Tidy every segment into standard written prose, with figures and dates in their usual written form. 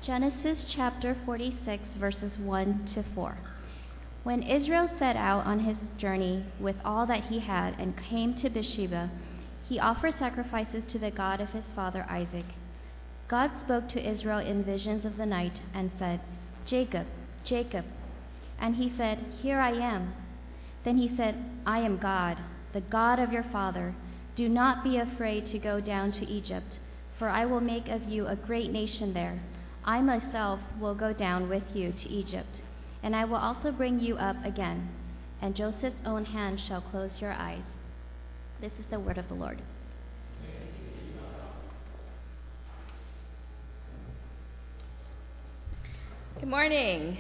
Genesis chapter 46, verses 1 to 4. When Israel set out on his journey with all that he had and came to Beersheba, he offered sacrifices to the God of his father Isaac. God spoke to Israel in visions of the night and said, "Jacob, Jacob." And he said, "Here I am." Then he said, "I am God, the God of your father. Do not be afraid to go down to Egypt, for I will make of you a great nation there. I myself will go down with you to Egypt, and I will also bring you up again, and Joseph's own hand shall close your eyes." This is the word of the Lord. Good morning.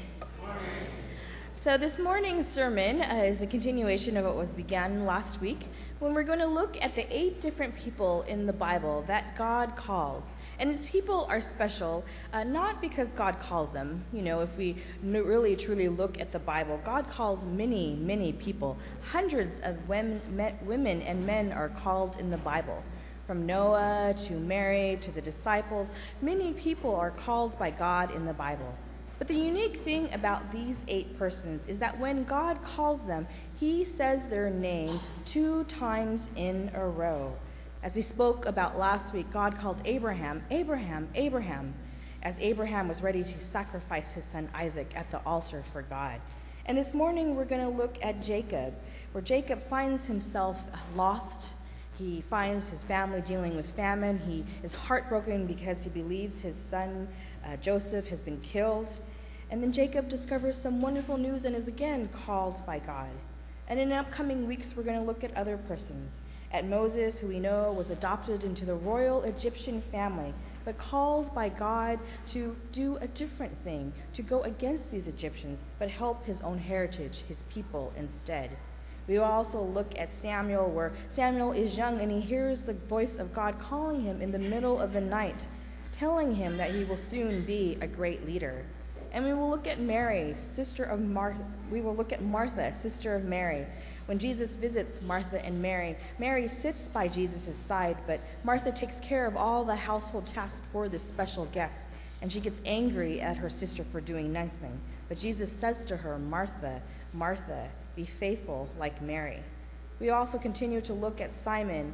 So this morning's sermon is a continuation of what was began last week, when we're going to look at the 8 different people in the Bible that God calls. And these people are special, not because God calls them. You know, if we really truly look at the Bible, God calls many, many people. Hundreds of women and men are called in the Bible. From Noah to Mary to the disciples, many people are called by God in the Bible. But the unique thing about these 8 persons is that when God calls them, he says their name 2 times in a row. As we spoke about last week, God called Abraham, Abraham, Abraham, as Abraham was ready to sacrifice his son Isaac at the altar for God. And this morning we're going to look at Jacob, where Jacob finds himself lost. He finds his family dealing with famine. He is heartbroken because he believes his son Joseph has been killed. And then Jacob discovers some wonderful news and is again called by God. And in the upcoming weeks we're going to look at other persons. At Moses, who we know was adopted into the royal Egyptian family, but called by God to do a different thing, to go against these Egyptians, but help his own heritage, his people instead. We will also look at Samuel, where Samuel is young and he hears the voice of God calling him in the middle of the night, telling him that he will soon be a great leader. And we will look at Mary, sister of Martha. We will look at Martha, sister of Mary. When Jesus visits Martha and Mary, Mary sits by Jesus' side, but Martha takes care of all the household tasks for this special guest, and she gets angry at her sister for doing nothing. But Jesus says to her, "Martha, Martha, be faithful like Mary." We also continue to look at Simon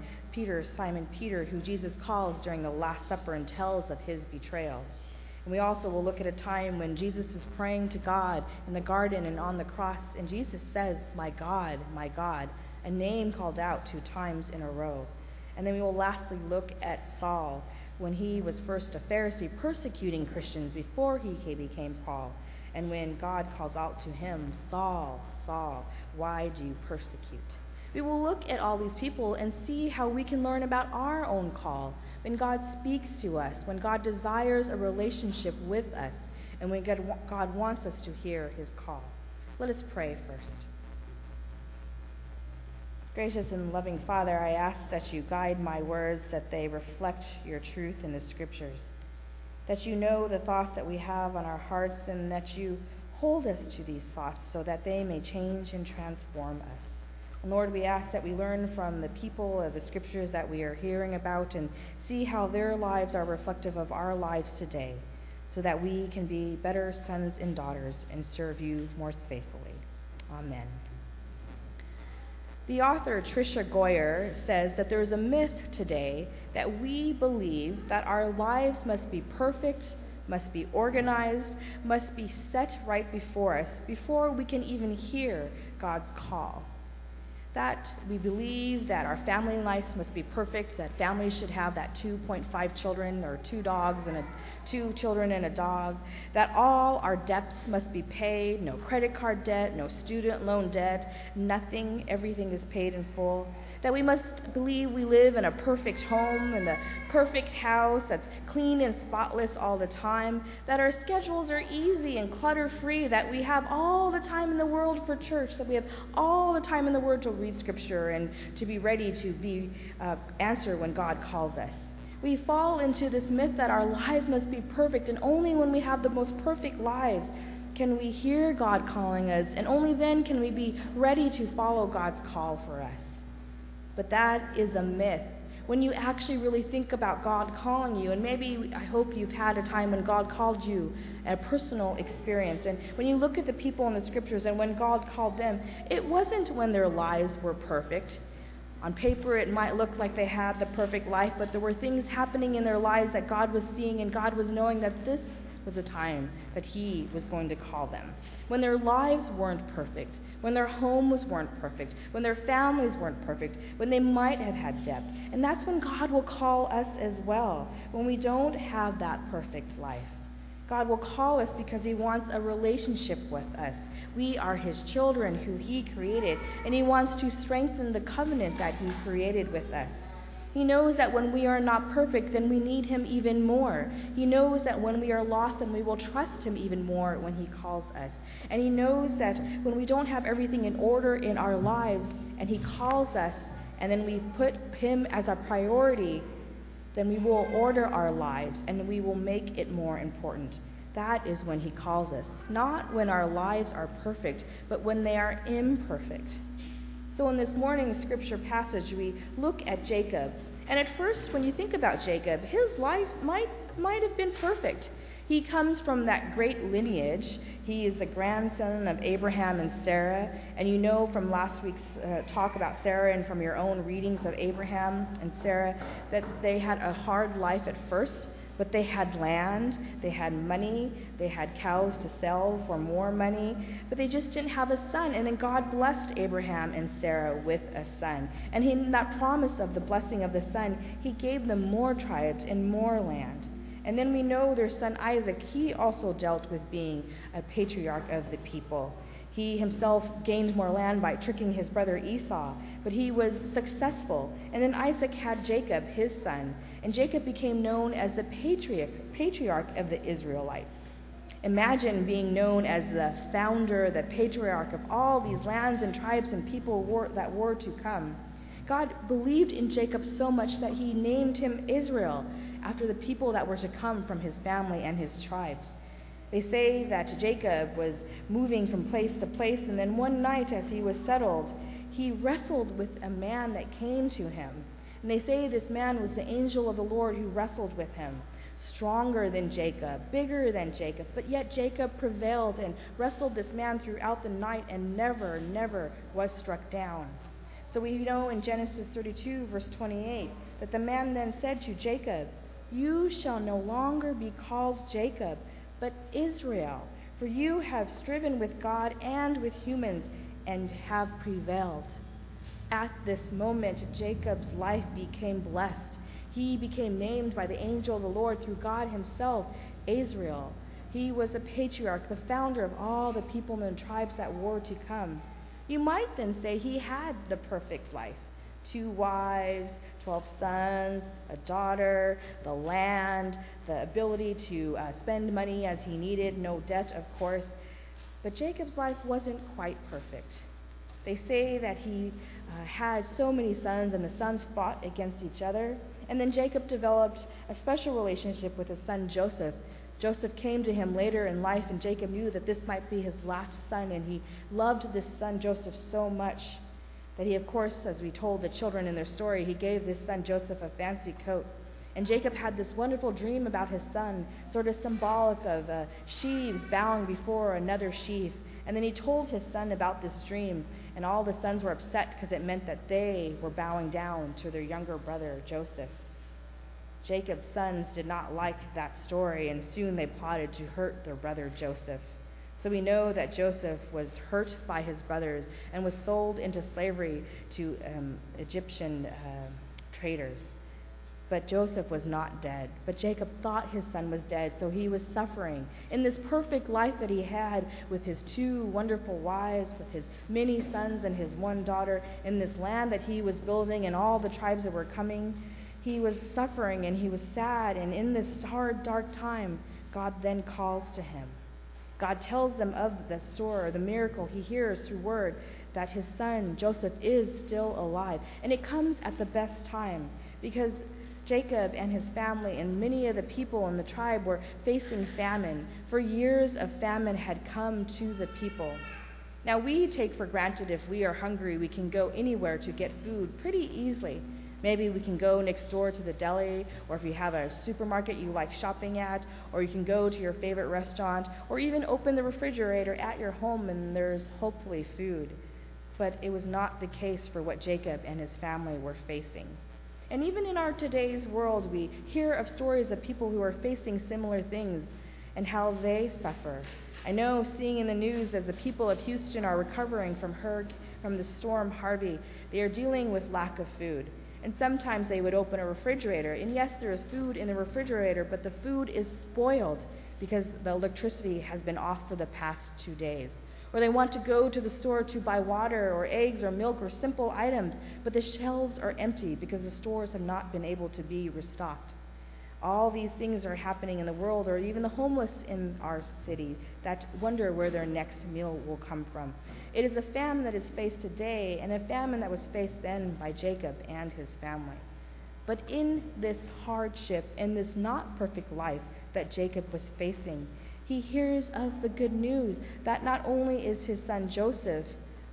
Peter, who Jesus calls during the Last Supper and tells of his betrayal. And we also will look at a time when Jesus is praying to God in the garden and on the cross, and Jesus says, my God, a name called out 2 times in a row. And then we will lastly look at Saul, when he was first a Pharisee persecuting Christians before he became Paul, and when God calls out to him, "Saul, Saul, why do you persecute?" We will look at all these people and see how we can learn about our own call, when God speaks to us, when God desires a relationship with us, and when God wants us to hear his call. Let us pray first. Gracious and loving Father, I ask that you guide my words, that they reflect your truth in the Scriptures, that you know the thoughts that we have on our hearts, and that you hold us to these thoughts so that they may change and transform us. And Lord, we ask that we learn from the people of the Scriptures that we are hearing about and see how their lives are reflective of our lives today, so that we can be better sons and daughters and serve you more faithfully. Amen. The author Tricia Goyer says that there is a myth today that we believe that our lives must be perfect, must be organized, must be set right before us before we can even hear God's call. That we believe that our family life must be perfect, that families should have that 2.5 children or 2 dogs and 2 children and a dog, that all our debts must be paid, no credit card debt, no student loan debt, nothing, everything is paid in full, that we must believe we live in a perfect home, in the perfect house that's clean and spotless all the time, that our schedules are easy and clutter-free, that we have all the time in the world for church, that we have all the time in the world to read Scripture and to be ready to answer when God calls us. We fall into this myth that our lives must be perfect, and only when we have the most perfect lives can we hear God calling us, and only then can we be ready to follow God's call for us. But that is a myth. when you actually really think about God calling you, and maybe I hope you've had a time when God called you, a personal experience. And when you look at the people in the scriptures and when God called them, it wasn't when their lives were perfect. On paper, it might look like they had the perfect life, but there were things happening in their lives that God was seeing, and God was knowing that this was a time that He was going to call them. When their lives weren't perfect, when their homes weren't perfect, when their families weren't perfect, when they might have had debt. And that's when God will call us as well, when we don't have that perfect life. God will call us because He wants a relationship with us. We are His children who He created, and He wants to strengthen the covenant that He created with us. He knows that when we are not perfect, then we need Him even more. He knows that when we are lost, then we will trust Him even more when He calls us. And He knows that when we don't have everything in order in our lives, and He calls us, and then we put Him as our priority, then we will order our lives, and we will make it more important. That is when He calls us. Not when our lives are perfect, but when they are imperfect. So in this morning's scripture passage, we look at Jacob. And at first, when you think about Jacob, his life might have been perfect. He comes from that great lineage. He is the grandson of Abraham and Sarah. And you know from last week's talk about Sarah and from your own readings of Abraham and Sarah that they had a hard life at first. But they had land, they had money, they had cows to sell for more money, but they just didn't have a son. And then God blessed Abraham and Sarah with a son. And in that promise of the blessing of the son, He gave them more tribes and more land. And then we know their son Isaac, he also dealt with being a patriarch of the people. He himself gained more land by tricking his brother Esau, but he was successful. And then Isaac had Jacob, his son, and Jacob became known as the patriarch of the Israelites. Imagine being known as the founder, the patriarch of all these lands and tribes and people that were to come. God believed in Jacob so much that He named him Israel, after the people that were to come from his family and his tribes. They say that Jacob was moving from place to place, and then one night as he was settled, he wrestled with a man that came to him. And they say this man was the angel of the Lord who wrestled with him. Stronger than Jacob, bigger than Jacob, but yet Jacob prevailed and wrestled this man throughout the night and never was struck down. So we know in Genesis 32, verse 28, that the man then said to Jacob, "You shall no longer be called Jacob, but Israel, for you have striven with God and with humans and have prevailed." At this moment, Jacob's life became blessed. He became named by the angel of the Lord through God Himself, Israel. He was a patriarch, the founder of all the people and tribes that were to come. You might then say he had the perfect life. 2 wives, 12 sons, a daughter, the land, the ability to spend money as he needed, no debt, of course. But Jacob's life wasn't quite perfect. They say that he had so many sons, and the sons fought against each other. And then Jacob developed a special relationship with his son Joseph. Joseph came to him later in life, and Jacob knew that this might be his last son, and he loved this son Joseph so much that he, of course, as we told the children in their story, he gave this son Joseph a fancy coat. And Jacob had this wonderful dream about his son, sort of symbolic of sheaves bowing before another sheaf. And then he told his son about this dream, and all the sons were upset because it meant that they were bowing down to their younger brother, Joseph. Jacob's sons did not like that story, and soon they plotted to hurt their brother Joseph. So we know that Joseph was hurt by his brothers and was sold into slavery to Egyptian traders. But Joseph was not dead. But Jacob thought his son was dead, so he was suffering. In this perfect life that he had with his 2 wonderful wives, with his many sons and his 1 daughter, in this land that he was building and all the tribes that were coming, he was suffering and he was sad. And in this hard, dark time, God then calls to him. God tells them of the story, the miracle he hears through word, that his son Joseph is still alive. And it comes at the best time, because Jacob and his family and many of the people in the tribe were facing famine. For years of famine had come to the people. Now we take for granted if we are hungry, we can go anywhere to get food pretty easily. Maybe we can go next door to the deli, or if you have a supermarket you like shopping at, or you can go to your favorite restaurant, or even open the refrigerator at your home and there's hopefully food. But it was not the case for what Jacob and his family were facing. And even in our today's world, we hear of stories of people who are facing similar things and how they suffer. I know, seeing in the news as the people of Houston are recovering from the storm Harvey, they are dealing with lack of food. And sometimes they would open a refrigerator, and yes, there is food in the refrigerator, but the food is spoiled because the electricity has been off for the past 2 days. Or they want to go to the store to buy water or eggs or milk or simple items, but the shelves are empty because the stores have not been able to be restocked. All these things are happening in the world, or even the homeless in our city that wonder where their next meal will come from. It is a famine that is faced today, and a famine that was faced then by Jacob and his family. But in this hardship, in this not perfect life that Jacob was facing, he hears of the good news that not only is his son Joseph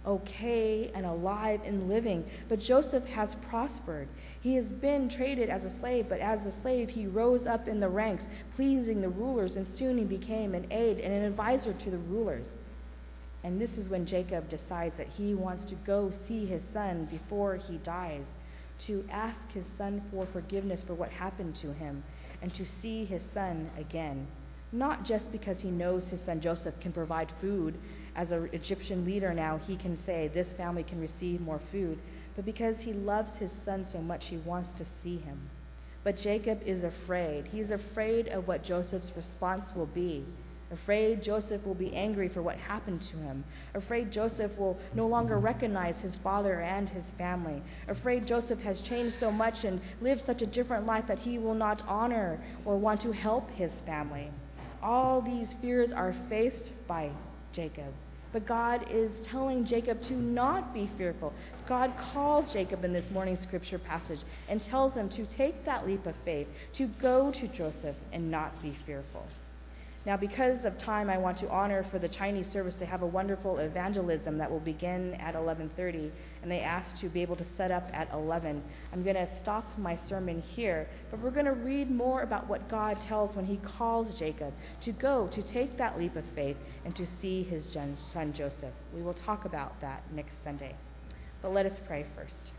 okay and alive and living, but Joseph has prospered. He has been traded as a slave, but as a slave he rose up in the ranks, pleasing the rulers, and soon he became an aide and an advisor to the rulers. And this is when Jacob decides that he wants to go see his son before he dies, to ask his son for forgiveness for what happened to him, and to see his son again. Not just because he knows his son Joseph can provide food. As an Egyptian leader now, he can say this family can receive more food, but because he loves his son so much, he wants to see him. But Jacob is afraid. He's afraid of what Joseph's response will be. Afraid Joseph will be angry for what happened to him. Afraid Joseph will no longer recognize his father and his family. Afraid Joseph has changed so much and lived such a different life that he will not honor or want to help his family. All these fears are faced by Jacob. But God is telling Jacob to not be fearful. God calls Jacob in this morning's scripture passage and tells him to take that leap of faith, to go to Joseph and not be fearful. Now, because of time, I want to honor for the Chinese service. They have a wonderful evangelism that will begin at 11:30, and they asked to be able to set up at 11. I'm going to stop my sermon here, but we're going to read more about what God tells when he calls Jacob to go, to take that leap of faith, and to see his son Joseph. We will talk about that next Sunday. But let us pray first.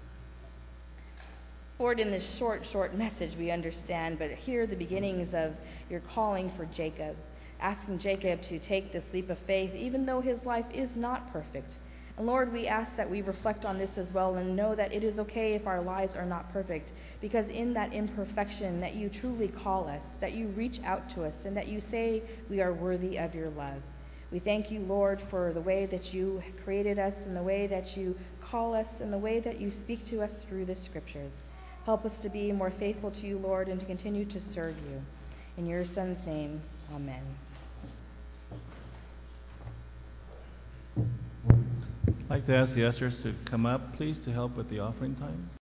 Lord, in this short message we understand, but here are the beginnings of your calling for Jacob, asking Jacob to take this leap of faith, even though his life is not perfect. And Lord, we ask that we reflect on this as well and know that it is okay if our lives are not perfect, because in that imperfection that you truly call us, that you reach out to us, and that you say we are worthy of your love. We thank you, Lord, for the way that you created us and the way that you call us and the way that you speak to us through the scriptures. Help us to be more faithful to you, Lord, and to continue to serve you. In your Son's name, amen. I'd like to ask the ushers to come up, please, to help with the offering time.